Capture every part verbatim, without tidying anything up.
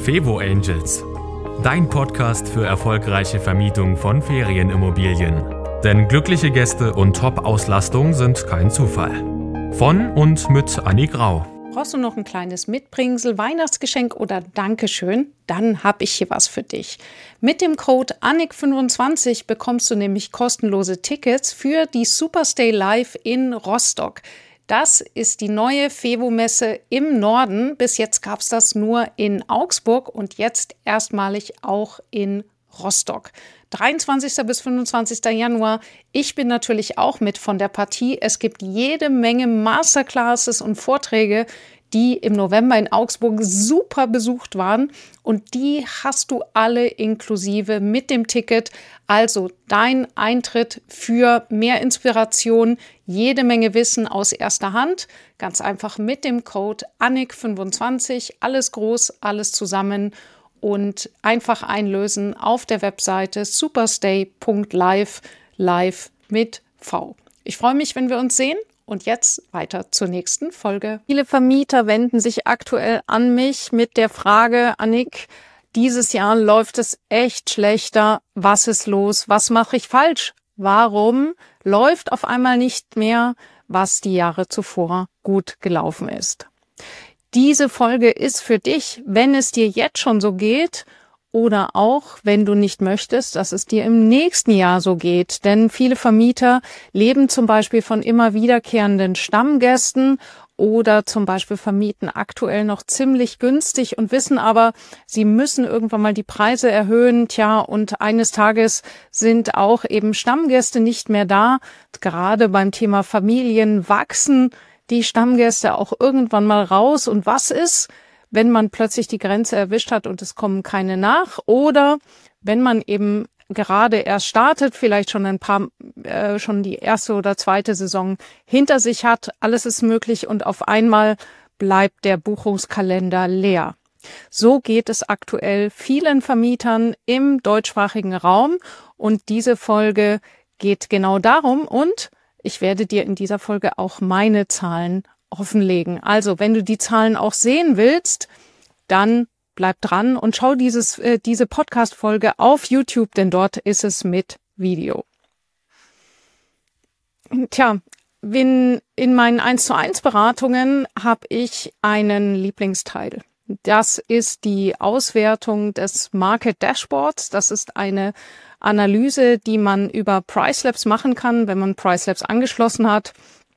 Fevo Angels, dein Podcast für erfolgreiche Vermietung von Ferienimmobilien. Denn glückliche Gäste und Top-Auslastung sind kein Zufall. Von und mit Anni Grau. Brauchst du noch ein kleines Mitbringsel, Weihnachtsgeschenk oder Dankeschön? Dann habe ich hier was für dich. Mit dem Code A N I C fünfundzwanzig bekommst du nämlich kostenlose Tickets für die Superstay Live in Rostock. Das ist die neue Fevo-Messe im Norden. Bis jetzt gab es das nur in Augsburg und jetzt erstmalig auch in Rostock. dreiundzwanzigster bis fünfundzwanzigster Januar. Ich bin natürlich auch mit von der Partie. Es gibt jede Menge Masterclasses und Vorträge, die im November in Augsburg super besucht waren. Und die hast du alle inklusive mit dem Ticket. Also dein Eintritt für mehr Inspiration, jede Menge Wissen aus erster Hand. Ganz einfach mit dem Code A N I C fünfundzwanzig. Alles groß, alles zusammen. Und einfach einlösen auf der Webseite superstay punkt live, live mit V. Ich freue mich, wenn wir uns sehen. Und jetzt weiter zur nächsten Folge. Viele Vermieter wenden sich aktuell an mich mit der Frage, Annik, dieses Jahr läuft es echt schlechter. Was ist los? Was mache ich falsch? Warum läuft auf einmal nicht mehr, was die Jahre zuvor gut gelaufen ist? Diese Folge ist für dich, wenn es dir jetzt schon so geht oder auch, wenn du nicht möchtest, dass es dir im nächsten Jahr so geht. Denn viele Vermieter leben zum Beispiel von immer wiederkehrenden Stammgästen oder zum Beispiel vermieten aktuell noch ziemlich günstig und wissen aber, sie müssen irgendwann mal die Preise erhöhen. Tja, und eines Tages sind auch eben Stammgäste nicht mehr da. Gerade beim Thema Familien wachsen die Stammgäste auch irgendwann mal raus. Und was ist, wenn man plötzlich die Grenze erwischt hat und es kommen keine nach? Oder wenn man eben gerade erst startet, vielleicht schon ein paar, äh, schon die erste oder zweite Saison hinter sich hat, alles ist möglich und auf einmal bleibt der Buchungskalender leer. So geht es aktuell vielen Vermietern im deutschsprachigen Raum und diese Folge geht genau darum und ich werde dir in dieser Folge auch meine Zahlen offenlegen. Also, wenn du die Zahlen auch sehen willst, dann bleib dran und schau dieses, äh, diese Podcast-Folge auf YouTube, denn dort ist es mit Video. Tja, in, in meinen eins zu eins Beratungen habe ich einen Lieblingsteil. Das ist die Auswertung des Market Dashboards. Das ist eine Analyse, die man über Pricelabs machen kann, wenn man Pricelabs angeschlossen hat.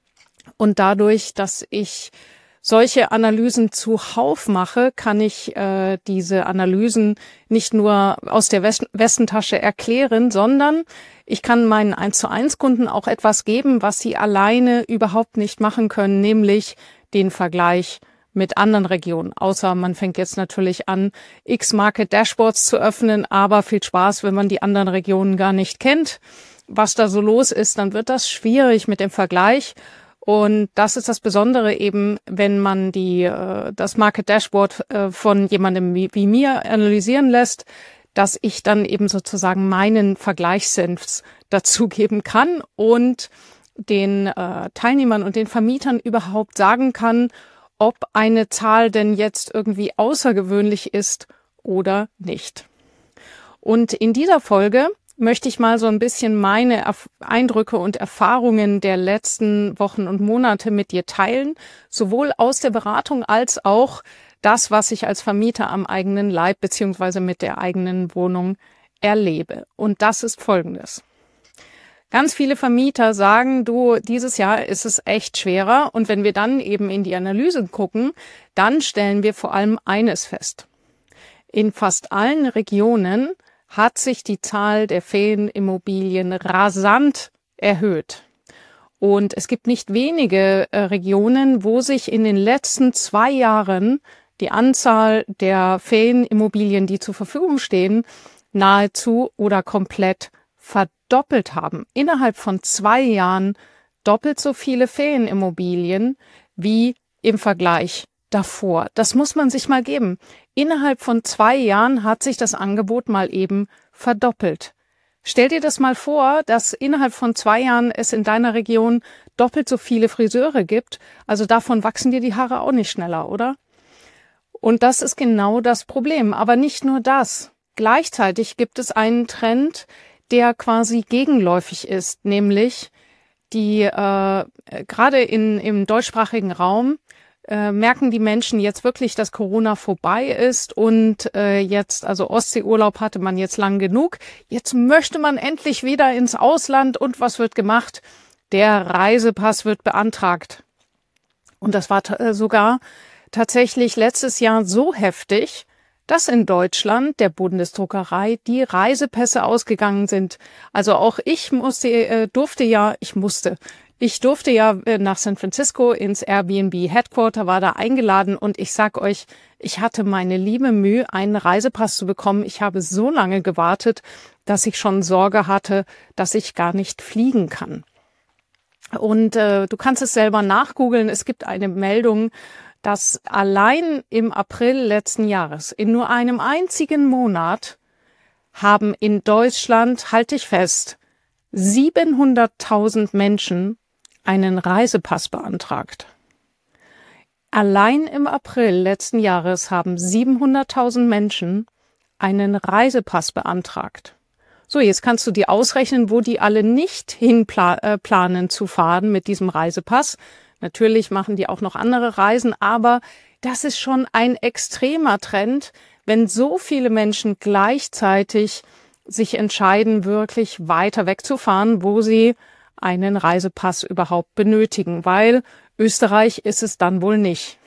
Und dadurch, dass ich solche Analysen zuhauf mache, kann ich äh, diese Analysen nicht nur aus der West- Westentasche erklären, sondern ich kann meinen eins zu eins Kunden auch etwas geben, was sie alleine überhaupt nicht machen können, nämlich den Vergleich mit anderen Regionen. Außer man fängt jetzt natürlich an, X Market Dashboards zu öffnen, aber viel Spaß, wenn man die anderen Regionen gar nicht kennt, was da so los ist, dann wird das schwierig mit dem Vergleich. Und das ist das Besondere eben, wenn man die äh, das Market Dashboard äh, von jemandem wie, wie mir analysieren lässt, dass ich dann eben sozusagen meinen Vergleichssenf dazugeben kann und den äh, Teilnehmern und den Vermietern überhaupt sagen kann, ob eine Zahl denn jetzt irgendwie außergewöhnlich ist oder nicht. Und in dieser Folge möchte ich mal so ein bisschen meine Erf- Eindrücke und Erfahrungen der letzten Wochen und Monate mit dir teilen, sowohl aus der Beratung als auch das, was ich als Vermieter am eigenen Leib beziehungsweise mit der eigenen Wohnung erlebe. Und das ist Folgendes. Ganz viele Vermieter sagen, du, dieses Jahr ist es echt schwerer. Und wenn wir dann eben in die Analyse gucken, dann stellen wir vor allem eines fest. In fast allen Regionen hat sich die Zahl der Ferienimmobilien rasant erhöht. Und es gibt nicht wenige äh, Regionen, wo sich in den letzten zwei Jahren die Anzahl der Ferienimmobilien, die zur Verfügung stehen, nahezu oder komplett verdoppelt haben. Innerhalb von zwei Jahren doppelt so viele Ferienimmobilien wie im Vergleich davor. Das muss man sich mal geben. Innerhalb von zwei Jahren hat sich das Angebot mal eben verdoppelt. Stell dir das mal vor, dass innerhalb von zwei Jahren es in deiner Region doppelt so viele Friseure gibt. Also davon wachsen dir die Haare auch nicht schneller, oder? Und das ist genau das Problem. Aber nicht nur das. Gleichzeitig gibt es einen Trend, der quasi gegenläufig ist, nämlich die äh, gerade in im deutschsprachigen Raum äh, merken die Menschen jetzt wirklich, dass Corona vorbei ist und äh, jetzt, also Ostseeurlaub hatte man jetzt lang genug. Jetzt möchte man endlich wieder ins Ausland und was wird gemacht? Der Reisepass wird beantragt. Und das war t- sogar tatsächlich letztes Jahr so heftig, dass in Deutschland der Bundesdruckerei die Reisepässe ausgegangen sind. Also auch ich musste, äh, durfte ja, ich musste, ich durfte ja äh, nach San Francisco ins Airbnb Headquarter, war da eingeladen und ich sag euch, ich hatte meine liebe Mühe, einen Reisepass zu bekommen. Ich habe so lange gewartet, dass ich schon Sorge hatte, dass ich gar nicht fliegen kann. Und äh, du kannst es selber nachgoogeln. Es gibt eine Meldung, dass allein im April letzten Jahres, in nur einem einzigen Monat, haben in Deutschland, halte ich fest, siebenhunderttausend Menschen einen Reisepass beantragt. Allein im April letzten Jahres haben siebenhunderttausend Menschen einen Reisepass beantragt. So, jetzt kannst du dir ausrechnen, wo die alle nicht hinplanen zu fahren mit diesem Reisepass. Natürlich machen die auch noch andere Reisen, aber das ist schon ein extremer Trend, wenn so viele Menschen gleichzeitig sich entscheiden, wirklich weiter wegzufahren, wo sie einen Reisepass überhaupt benötigen, weil Österreich ist es dann wohl nicht.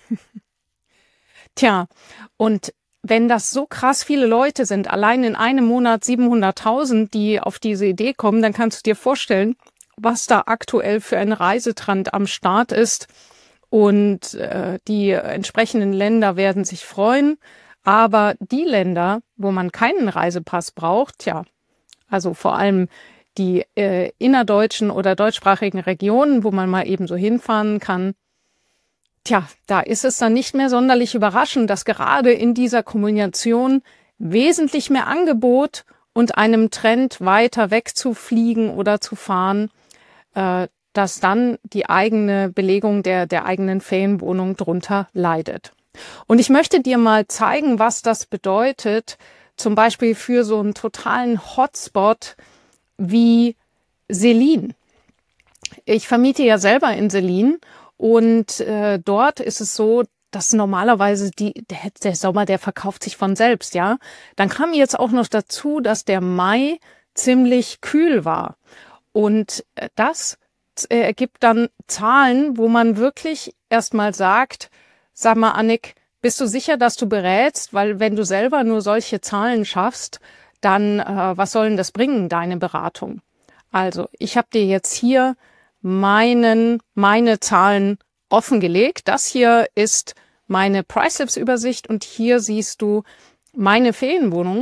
Tja, und wenn das so krass viele Leute sind, allein in einem Monat siebenhunderttausend, die auf diese Idee kommen, dann kannst du dir vorstellen, was da aktuell für ein Reisetrend am Start ist. Und äh, die entsprechenden Länder werden sich freuen. Aber die Länder, wo man keinen Reisepass braucht, ja, also vor allem die äh, innerdeutschen oder deutschsprachigen Regionen, wo man mal eben so hinfahren kann, tja, da ist es dann nicht mehr sonderlich überraschend, dass gerade in dieser Kombination wesentlich mehr Angebot und einem Trend weiter wegzufliegen oder zu fahren, äh, dass dann die eigene Belegung der, der eigenen Ferienwohnung drunter leidet. Und ich möchte dir mal zeigen, was das bedeutet, zum Beispiel für so einen totalen Hotspot wie Selin. Ich vermiete ja selber in Selin und äh, dort ist es so, dass normalerweise die, der, der Sommer, der verkauft sich von selbst, ja. Dann kam jetzt auch noch dazu, dass der Mai ziemlich kühl war. Und das ergibt dann Zahlen, wo man wirklich erstmal sagt, sag mal, Annik, bist du sicher, dass du berätst? Weil wenn du selber nur solche Zahlen schaffst, dann äh, was soll denn das bringen, deine Beratung? Also ich habe dir jetzt hier meinen meine Zahlen offengelegt. Das hier ist meine Price-Lips-Übersicht und hier siehst du meine Ferienwohnung.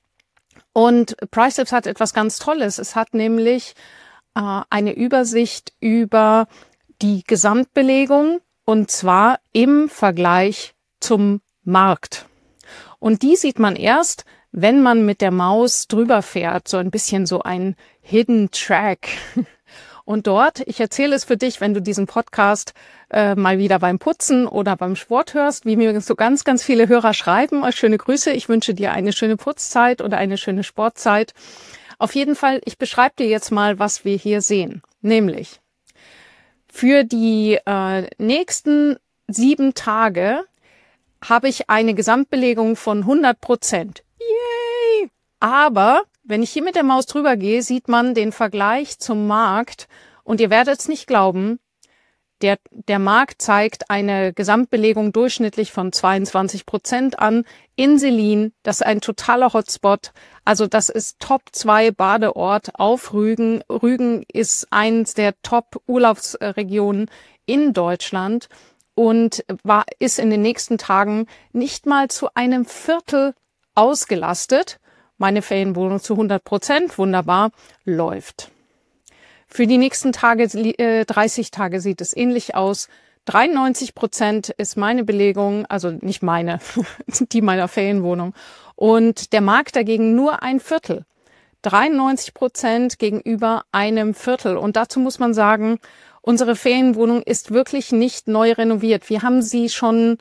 Und Price-Lips hat etwas ganz Tolles. Es hat nämlich äh, eine Übersicht über die Gesamtbelegung und zwar im Vergleich zum Markt. Und die sieht man erst, wenn man mit der Maus drüber fährt, so ein bisschen so ein Hidden Track. Und dort, ich erzähle es für dich, wenn du diesen Podcast äh, mal wieder beim Putzen oder beim Sport hörst, wie mir so ganz, ganz viele Hörer schreiben. Schöne Grüße, ich wünsche dir eine schöne Putzzeit oder eine schöne Sportzeit. Auf jeden Fall, ich beschreibe dir jetzt mal, was wir hier sehen. Nämlich, für die äh, nächsten sieben Tage habe ich eine Gesamtbelegung von hundert Prozent. Yay! Aber wenn ich hier mit der Maus drüber gehe, sieht man den Vergleich zum Markt und ihr werdet es nicht glauben, der, der Markt zeigt eine Gesamtbelegung durchschnittlich von zweiundzwanzig Prozent an. In Selin, das ist ein totaler Hotspot, also das ist Top zwei Badeort auf Rügen. Rügen ist eins der Top Urlaubsregionen in Deutschland und war, ist in den nächsten Tagen nicht mal zu einem Viertel ausgelastet. Meine Ferienwohnung zu hundert Prozent, wunderbar, läuft. Für die nächsten Tage, äh, dreißig Tage sieht es ähnlich aus. dreiundneunzig Prozent ist meine Belegung, also nicht meine, die meiner Ferienwohnung. Und der Markt dagegen nur ein Viertel. dreiundneunzig Prozent gegenüber einem Viertel. Und dazu muss man sagen, unsere Ferienwohnung ist wirklich nicht neu renoviert. Wir haben sie schon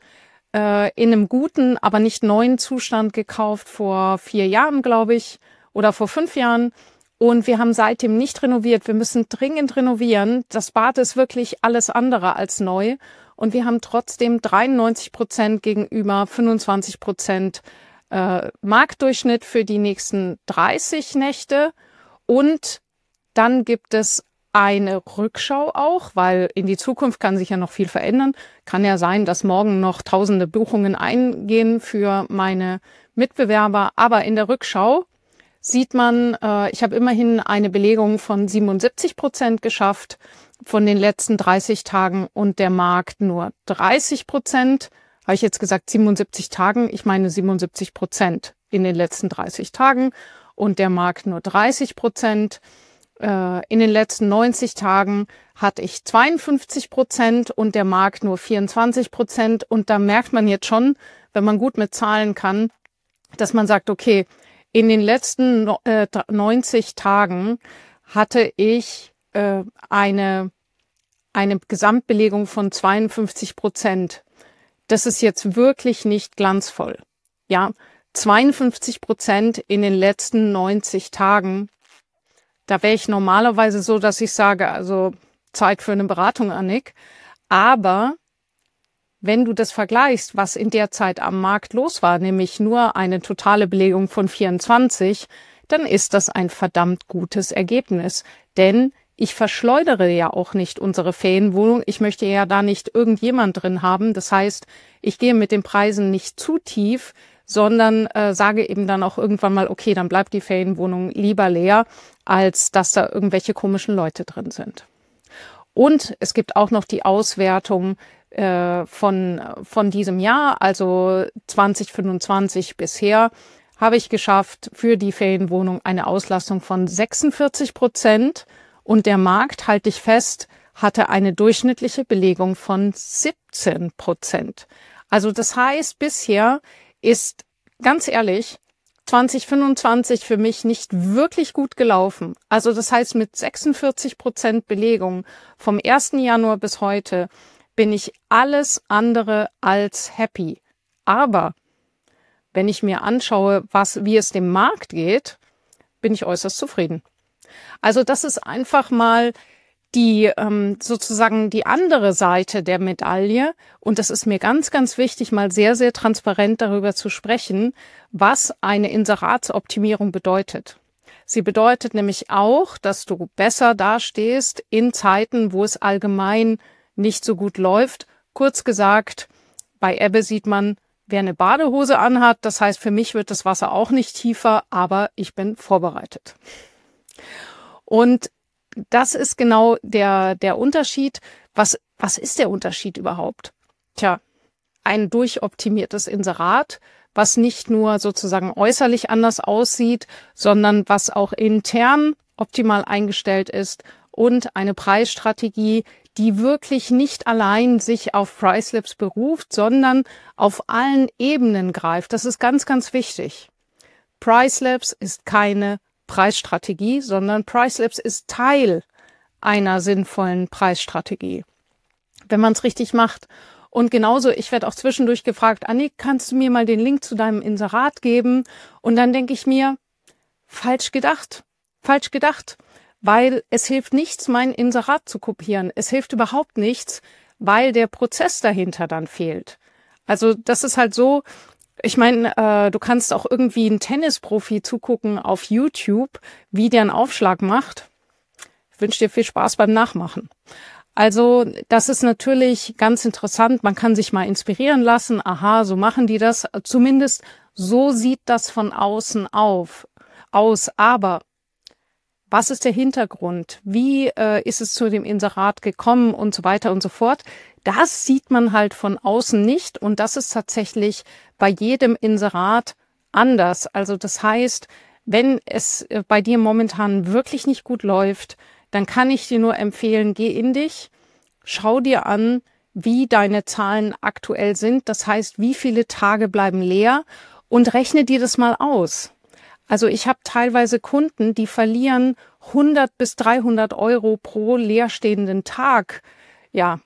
äh, in einem guten, aber nicht neuen Zustand gekauft vor vier Jahren, glaube ich, oder vor fünf Jahren. Und wir haben seitdem nicht renoviert. Wir müssen dringend renovieren. Das Bad ist wirklich alles andere als neu. Und wir haben trotzdem dreiundneunzig Prozent gegenüber fünfundzwanzig Prozent äh, Marktdurchschnitt für die nächsten dreißig Nächte. Und dann gibt es eine Rückschau auch, weil in die Zukunft kann sich ja noch viel verändern. Kann ja sein, dass morgen noch tausende Buchungen eingehen für meine Mitbewerber. Aber in der Rückschau sieht man, äh, ich habe immerhin eine Belegung von siebenundsiebzig Prozent geschafft von den letzten dreißig Tagen und der Markt nur dreißig Prozent. Habe ich jetzt gesagt siebenundsiebzig Tagen? Ich meine siebenundsiebzig Prozent in den letzten dreißig Tagen und der Markt nur dreißig Prozent. In den letzten neunzig Tagen hatte ich zweiundfünfzig Prozent und der Markt nur vierundzwanzig Prozent. Und da merkt man jetzt schon, wenn man gut mit Zahlen kann, dass man sagt, okay, in den letzten neunzig Tagen hatte ich äh, eine, eine Gesamtbelegung von zweiundfünfzig Prozent. Das ist jetzt wirklich nicht glanzvoll. Ja, zweiundfünfzig Prozent in den letzten neunzig Tagen. Da wäre ich normalerweise so, dass ich sage, also Zeit für eine Beratung, Annik. Aber wenn du das vergleichst, was in der Zeit am Markt los war, nämlich nur eine totale Belegung von vierundzwanzig, dann ist das ein verdammt gutes Ergebnis. Denn ich verschleudere ja auch nicht unsere Ferienwohnung. Ich möchte ja da nicht irgendjemand drin haben. Das heißt, ich gehe mit den Preisen nicht zu tief, sondern äh, sage eben dann auch irgendwann mal, okay, dann bleibt die Ferienwohnung lieber leer, als dass da irgendwelche komischen Leute drin sind. Und es gibt auch noch die Auswertung äh, von, von diesem Jahr, also zwanzig fünfundzwanzig bisher, habe ich geschafft, für die Ferienwohnung eine Auslastung von sechsundvierzig Prozent und der Markt, halte ich fest, hatte eine durchschnittliche Belegung von siebzehn Prozent. Also das heißt, bisher ist, ganz ehrlich, zwanzig fünfundzwanzig für mich nicht wirklich gut gelaufen. Also das heißt, mit sechsundvierzig Prozent Belegung vom ersten Januar bis heute bin ich alles andere als happy. Aber wenn ich mir anschaue, was, wie es dem Markt geht, bin ich äußerst zufrieden. Also das ist einfach mal die ähm, sozusagen die andere Seite der Medaille. Und das ist mir ganz, ganz wichtig, mal sehr, sehr transparent darüber zu sprechen, was eine Inseratsoptimierung bedeutet. Sie bedeutet nämlich auch, dass du besser dastehst in Zeiten, wo es allgemein nicht so gut läuft. Kurz gesagt, bei Ebbe sieht man, wer eine Badehose anhat. Das heißt, für mich wird das Wasser auch nicht tiefer, aber ich bin vorbereitet. Und das ist genau der, der Unterschied. Was, was ist der Unterschied überhaupt? Tja, ein durchoptimiertes Inserat, was nicht nur sozusagen äußerlich anders aussieht, sondern was auch intern optimal eingestellt ist und eine Preisstrategie, die wirklich nicht allein sich auf Pricelabs beruft, sondern auf allen Ebenen greift. Das ist ganz, ganz wichtig. Pricelabs ist keine Preisstrategie, sondern Pricelabs ist Teil einer sinnvollen Preisstrategie, wenn man es richtig macht. Und genauso, ich werde auch zwischendurch gefragt, Annik, kannst du mir mal den Link zu deinem Inserat geben? Und dann denke ich mir, falsch gedacht, falsch gedacht, weil es hilft nichts, mein Inserat zu kopieren. Es hilft überhaupt nichts, weil der Prozess dahinter dann fehlt. Also das ist halt so, ich meine, äh, du kannst auch irgendwie einen Tennisprofi zugucken auf YouTube, wie der einen Aufschlag macht. Ich wünsche dir viel Spaß beim Nachmachen. Also das ist natürlich ganz interessant. Man kann sich mal inspirieren lassen. Aha, so machen die das. Zumindest so sieht das von außen auf, aus. Aber was ist der Hintergrund? Wie äh, ist es zu dem Inserat gekommen und so weiter und so fort? Das sieht man halt von außen nicht und das ist tatsächlich bei jedem Inserat anders. Also das heißt, wenn es bei dir momentan wirklich nicht gut läuft, dann kann ich dir nur empfehlen, geh in dich, schau dir an, wie deine Zahlen aktuell sind. Das heißt, wie viele Tage bleiben leer und rechne dir das mal aus. Also ich habe teilweise Kunden, die verlieren hundert bis dreihundert Euro pro leerstehenden Tag. Ja,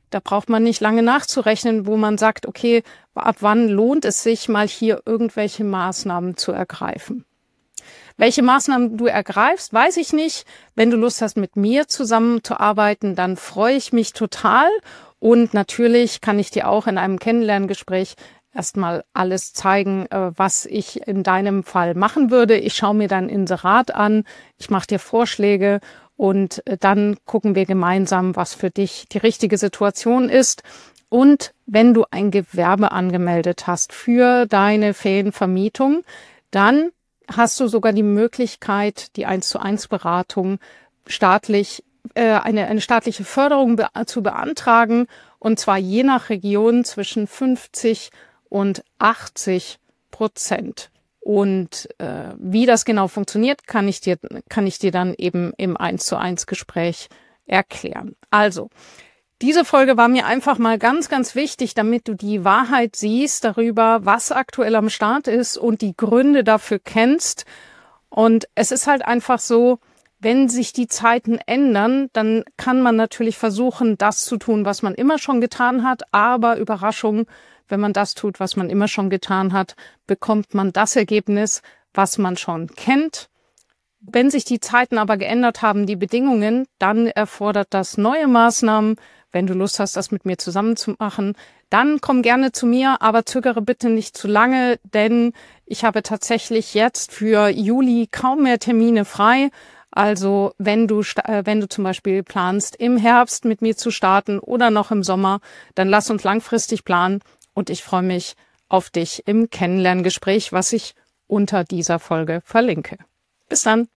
Da braucht man nicht lange nachzurechnen, wo man sagt, okay, ab wann lohnt es sich, mal hier irgendwelche Maßnahmen zu ergreifen. Welche Maßnahmen du ergreifst, weiß ich nicht. Wenn du Lust hast, mit mir zusammenzuarbeiten, dann freue ich mich total. Und natürlich kann ich dir auch in einem Kennenlerngespräch erstmal alles zeigen, was ich in deinem Fall machen würde. Ich schaue mir dein Inserat an, ich mache dir Vorschläge und dann gucken wir gemeinsam, was für dich die richtige Situation ist. Und wenn du ein Gewerbe angemeldet hast für deine Ferienvermietung, dann hast du sogar die Möglichkeit, die eins zu eins Beratung staatlich, äh, eine, eine staatliche Förderung be- zu beantragen, und zwar je nach Region zwischen fünfzig und achtzig Prozent. Und äh, wie das genau funktioniert, kann ich dir, kann ich dir dann eben im eins zu eins Gespräch erklären. Also, diese Folge war mir einfach mal ganz, ganz wichtig, damit du die Wahrheit siehst darüber, was aktuell am Start ist und die Gründe dafür kennst. Und es ist halt einfach so, wenn sich die Zeiten ändern, dann kann man natürlich versuchen, das zu tun, was man immer schon getan hat. Aber Überraschung, wenn man das tut, was man immer schon getan hat, bekommt man das Ergebnis, was man schon kennt. Wenn sich die Zeiten aber geändert haben, die Bedingungen, dann erfordert das neue Maßnahmen. Wenn du Lust hast, das mit mir zusammen zu machen, dann komm gerne zu mir, aber zögere bitte nicht zu lange, denn ich habe tatsächlich jetzt für Juli kaum mehr Termine frei. Also wenn du, wenn du zum Beispiel planst, im Herbst mit mir zu starten oder noch im Sommer, dann lass uns langfristig planen. Und ich freue mich auf dich im Kennenlerngespräch, was ich unter dieser Folge verlinke. Bis dann.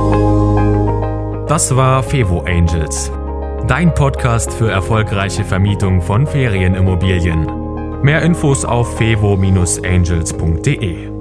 Das war Fevo Angels, dein Podcast für erfolgreiche Vermietung von Ferienimmobilien. Mehr Infos auf fevo Bindestrich angels Punkt de.